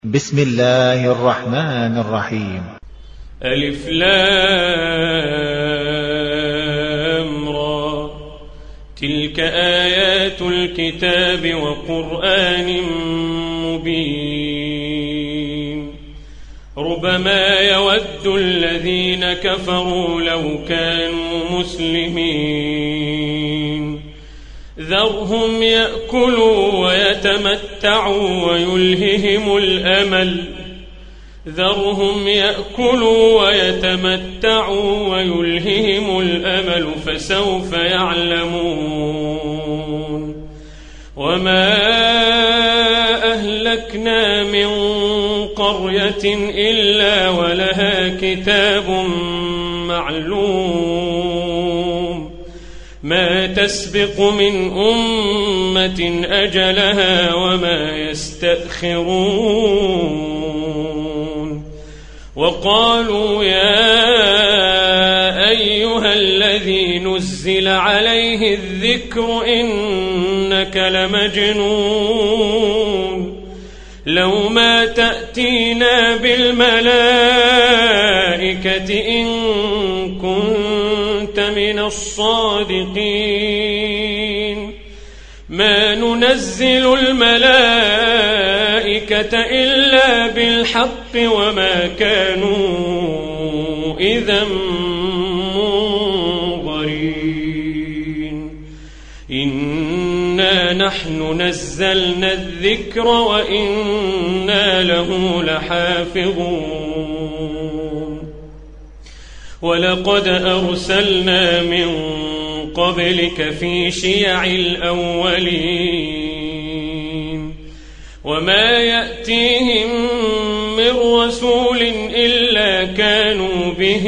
بسم الله الرحمن الرحيم. ألف لام را، تلك آيات الكتاب وقرآن مبين. ربما يود الذين كفروا لو كانوا مسلمين، ذرهم يأكلوا ويتمتعوا ويلههم الأمل فسوف يعلمون. وما أهلكنا من قرية إلا ولها كتاب معلوم، ما تسبق من أمة أجلها وما يستأخرون. وقالوا يا أيها الذي نزل عليه الذكر إنك لمجنون، لو ما تأتينا بالملائكة إن كنت من الصادقين. ما ننزل الملائكة إلا بالحق وما كانوا إذا منظرين. إنا نحن نزلنا الذكر وإنا له لحافظون. ولقد أرسلنا من قبلك في شيع الأولين، وما يأتيهم من رسول إلا كانوا به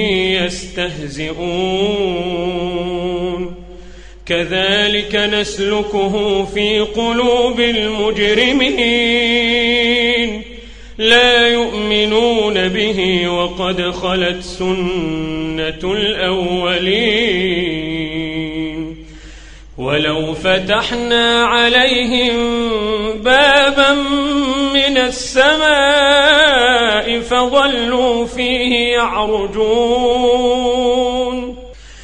يستهزئون. كذلك نسلكه في قلوب المجرمين، لا يؤمنون به وقد خلت سنة الأولين. ولو فتحنا عليهم بابا من السماء فظلوا فيه يعرجون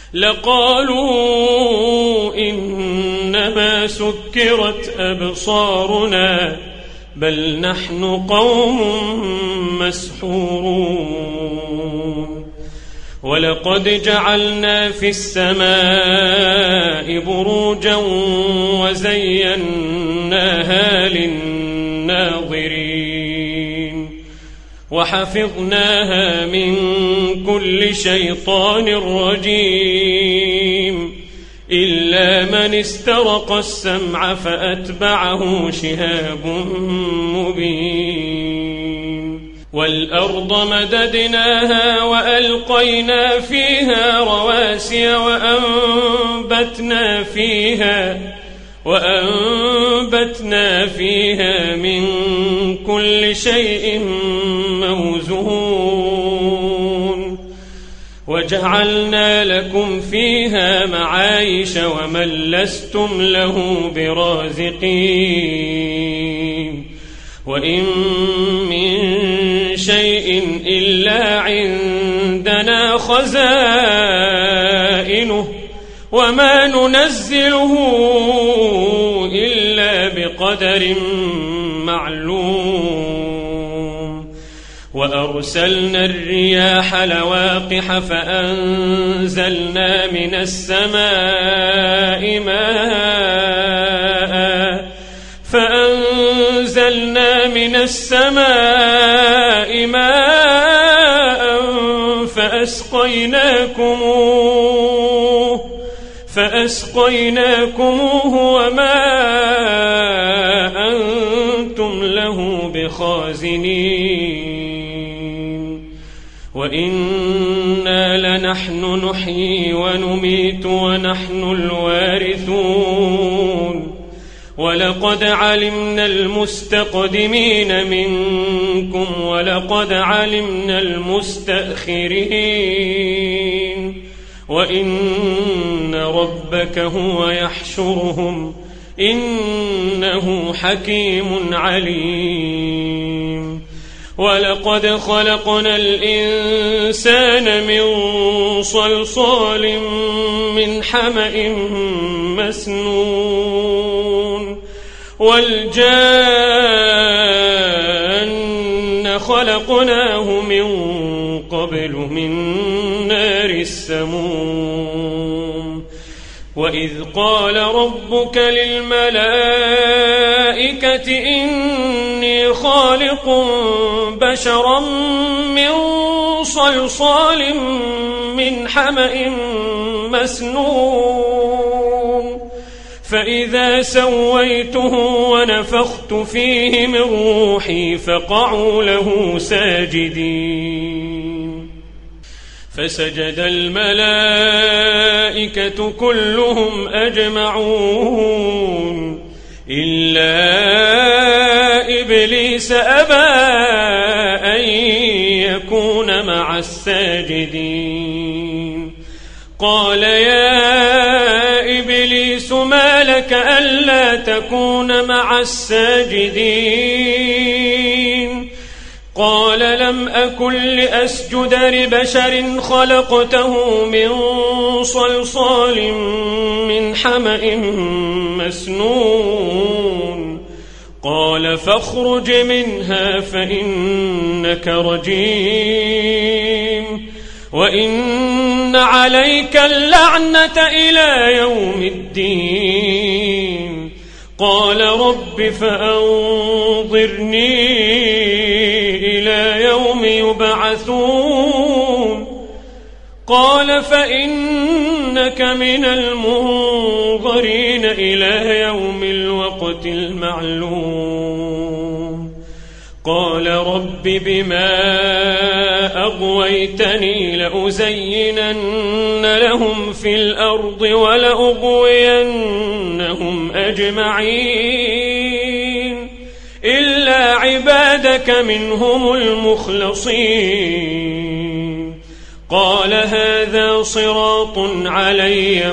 لقالوا إنما سكرت أبصارنا بل نحن قوم مسحورون. ولقد جعلنا في السماء بروجا وزيناها للناظرين، وحفظناها من كل شيطان رجيم، إلا من استرق السمع فأتبعه شهاب مبين. والأرض مددناها وألقينا فيها رواسي وأنبتنا فيها من كل شيء موزون. وجعلنا لكم فيها معايش ومن لستم له برازقين. وإن من شيء إلا عندنا خزائنه وما ننزله إلا بقدر معلوم. وأرسلنا الرياح لواقح فأنزلنا من السماء ماء فأسقيناكموه وما أنتم له بخازنين. وإنا لنحن نحيي ونميت ونحن الوارثون. ولقد علمنا المستقدمين منكم ولقد علمنا المستأخرين. وإن ربك هو يحشرهم إنه حكيم عليم ولقد خلقنا الإنسان من صلصال من حمأ مسنون والجان خلقناه من قبل من نار السموم وإذ قال ربك للملائكة إني خالق بشرا من صلصال من حمأ مسنون فإذا سويته ونفخت فيه من روحي فقعوا له ساجدين فسجد الملائكة كلهم أجمعون إلا إبليس أبى أن يكون مع الساجدين قال يا إبليس ما لك ألا تكون مع الساجدين قال لم أكن لأسجد لبشر خلقته من صلصال من حمأ مسنون قال فاخرج منها فإنك رجيم وإن عليك اللعنة إلى يوم الدين قال رب فأنظرني إلى يوم يبعثون قال فإنك من المنظرين إلى يوم الوقت المعلوم قال رب بما أغويتني لأزينن لهم في الأرض ولأغوينهم أجمعين إلا عبادك منهم المخلصين قال هذا صراط علي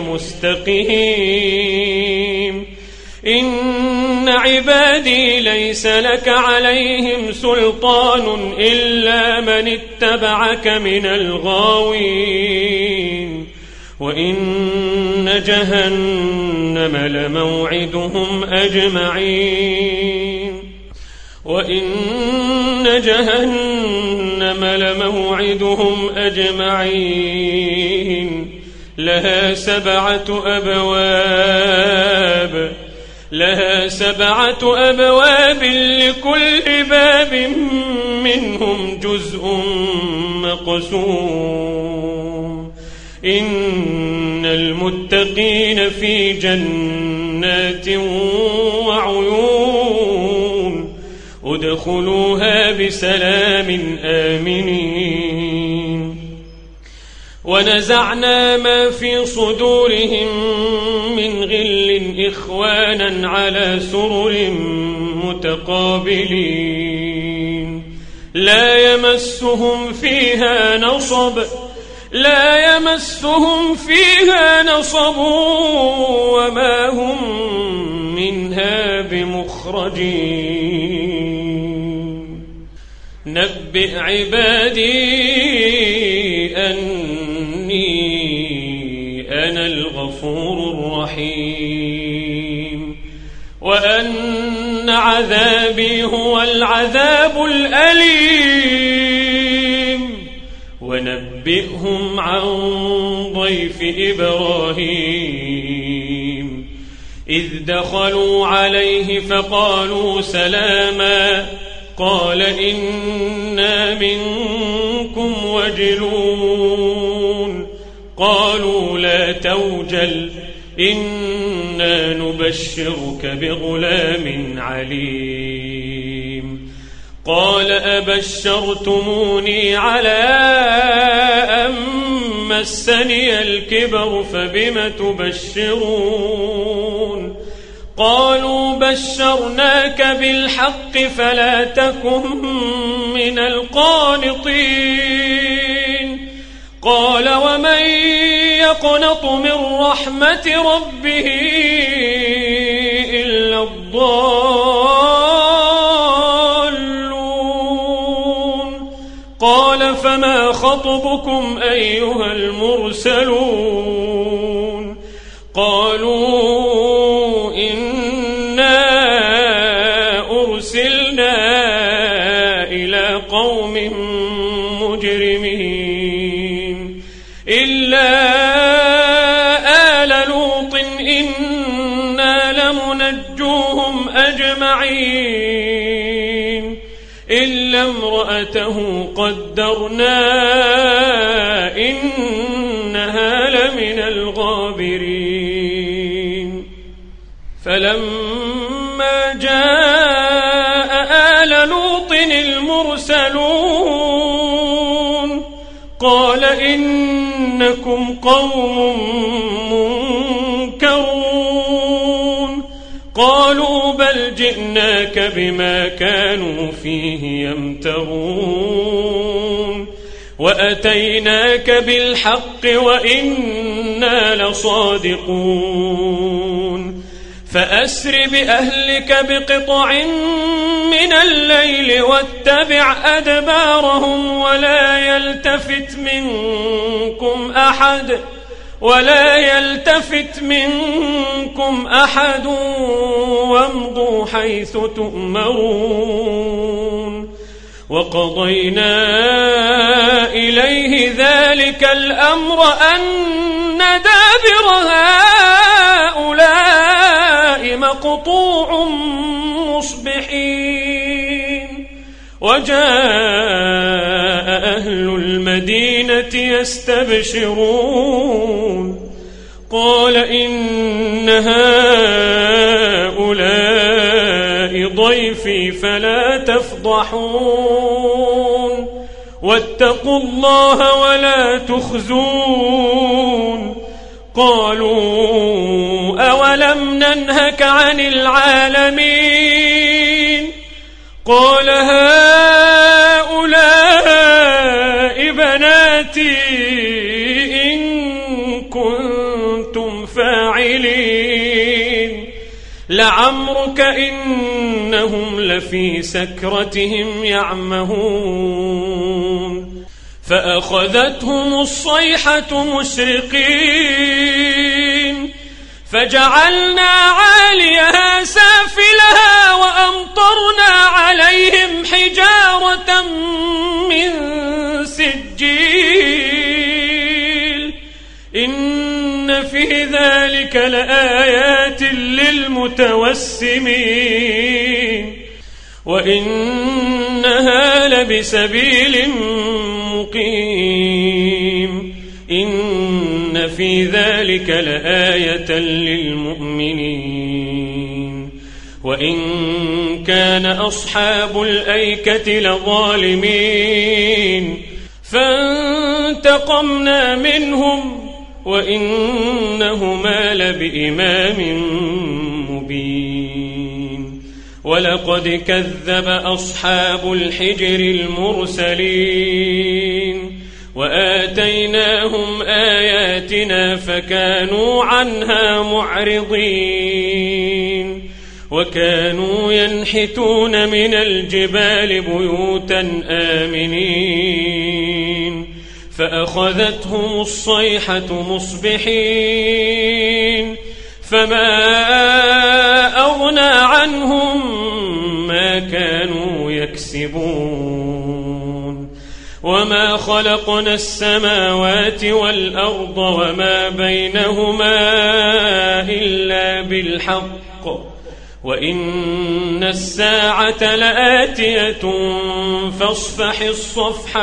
مستقيم إن عبادي ليس لك عليهم سلطان إلا من اتبعك من الغاوين وإن جهنم لموعدهم أجمعين لها 7 أبواب لكل باب منهم جزء مقسوم إن المتقين في جنات وعيون ادخلوها بسلام آمنين ونزعنا ما في صدورهم من غل إخوانا على سرر متقابلين لا يمسهم فيها نصب وما هم منها بمخرجين نبئ عبادي أني أنا الغفور الرحيم وأن عذابي هو العذاب الأليم ونبئهم عن ضيف إبراهيم إذ دخلوا عليه فقالوا سلاما قال إنا منكم وجلون قالوا لا توجل إنا نبشرك بغلام عليم قال أبشرتموني على أن مسني الكبر فبم تبشرون قالوا بشرناك بالحق فلا تكن من القانطين قال ومن يقنط من رحمة ربه إلا الضالون قال فما خطبكم أيها المرسلون قالوا إنا أرسلنا إلى قوم مجرمين إلا آل لوط إنا لمنجوهم أجمعين إلا امرأته قدرنا إنها لمن الغابرين فلما جاء آل لوط المرسلون قال إنكم قوم منكرون قالوا بل جئناك بما كانوا فيه يمترون وأتيناك بالحق وإنا لصادقون فأسر بأهلك بقطع من الليل واتبع أدبارهم ولا يلتفت منكم أحد وامضوا حيث تؤمرون وقضينا إليه ذلك الأمر أن دابر هؤلاء مقطوع مصبحين وجاء أهل المدينة يستبشرون قال إن هؤلاء ضيفي فلا تفضحون واتقوا الله ولا تخزون قالوا أولم ننهك عن العالمين قال هؤلاء بناتي إن كنتم فاعلين لعمرك إنهم لفي سكرتهم يعمهون فأخذتهم الصيحة مشرقين فجعلنا عاليها سافلها وأمطرنا عليهم حجارة من سجيل إن في ذلك لآيات للمتوسمين وإنها لبسبيل مقيم إن في ذلك لآية للمؤمنين وإن كان أصحاب الأيكة لظالمين فانتقمنا منهم وإنهما لبإمام مبين ولقد كذب أصحاب الحجر المرسلين وآتيناهم آياتنا فكانوا عنها معرضين وكانوا ينحتون من الجبال بيوتا آمنين فأخذتهم الصيحة مصبحين فما أغنى عنهم ما كانوا يكسبون وما خلقنا السماوات والأرض وما بينهما إلا بالحق وإن الساعة لآتية فاصفح الصفح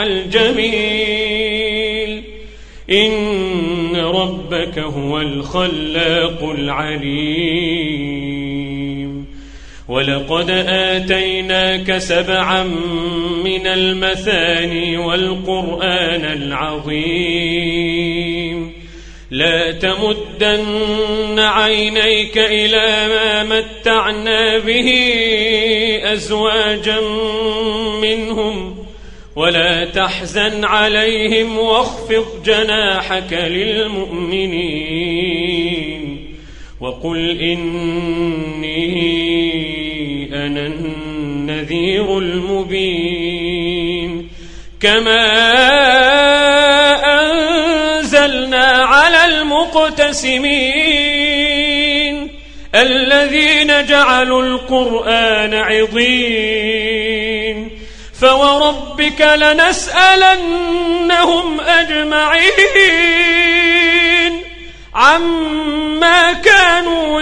الجميل إن ربك هو الخلاق العليم ولقد آتيناك 7 من المثاني والقرآن العظيم لا تمدن عينيك إلى ما متعنا به أزواجا منهم ولا تحزن عليهم واخفض جناحك للمؤمنين وقل إني أنا النذير المبين كما أنزلنا على المقتسمين الذين جعلوا القرآن عضين فوربك لنسألنهم أجمعين عما كانوا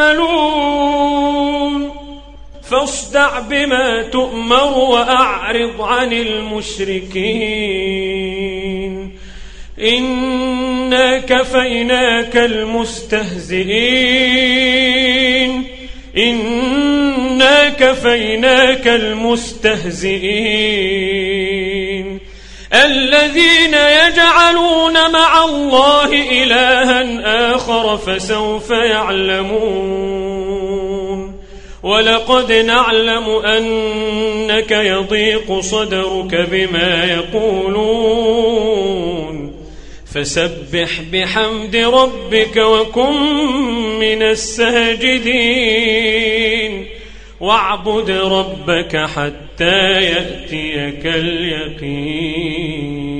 يعملون فاصدع بما تؤمر وأعرض عن المشركين إنا كفيناك المستهزئين الذين يجعلون مع الله إلها آخر فسوف يعلمون ولقد نعلم أنك يضيق صدرك بما يقولون فسبح بحمد ربك وكن من الساجدين واعبد ربك حتى يأتيك اليقين.